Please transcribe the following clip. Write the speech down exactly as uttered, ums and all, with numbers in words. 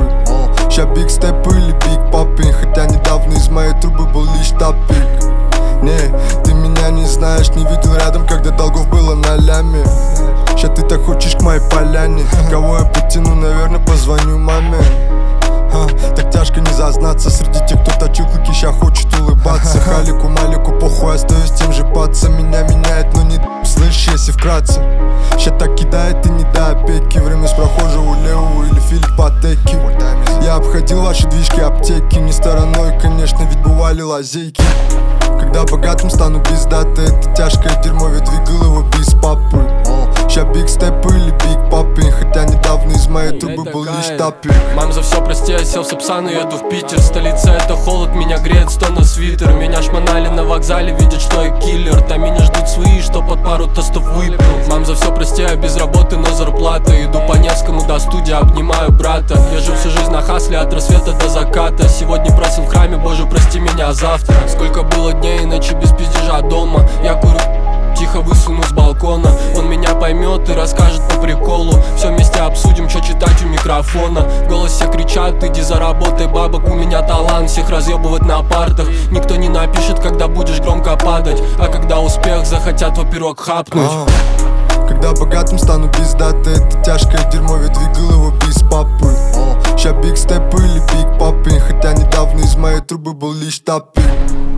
Ща биг степ или биг поппинг, хотя недавно из моей трубы был лишь топик. Не, ты меня не знаешь, не видел рядом, когда долгов было на ляме. Ща ты так хочешь к моей поляне. Кого я потяну, наверное, позвоню маме. Ха, так тяжко не зазнаться среди тех, кто точил клыки, ща хочет улыбаться. Халику, малику, похуй, остаюсь тем же пацан. Меня меняет, но не слышь, если вкратце. Ща так кидает и не до опеки. Время с прохожего левого или Филипп Патеки. Я обходил ваши движки, аптеки не стороной, конечно, ведь бывали лазейки. Когда богатым стану пиздато, это тяжкое дерьмо, ведь двигал его без папы. Ща биг степ или биг поппинг, хотя недавно из моей трубы был лишь топик. Мам, за все прости, я сел в Сапсан и еду в Питер. Столица это холод, меня греет сто на свитер. Меня шмонали на вокзале, видят, что я киллер. Там меня ждут свои, что под пару тостов выпил. Мам, за все прости, я без работы, но зарплата. Иду по Невскому до студии, обнимаю брата. Я жил всю жизнь на хасле от рассвета до заката. Сегодня просил в храме, Боже, прости меня завтра. Сколько было дней и ночи без пиздежа дома. Я курю, тихо высуну с балкона. Он меня поймет и расскажет по приколу. Все вместе обсудим, что читать у микрофона. В голосе кричат, иди заработай бабок. У меня талант всех разъебывать на партах. Никто не напишет, когда будешь громко падать. А когда успех, захотят во пирог хапнуть. Когда богатым стану пиздато, это тяжкое дерьмо, ведь двигал его без папы. Ща биг степ или биг поппинг, хотя недавно из моей трубы был лишь топик.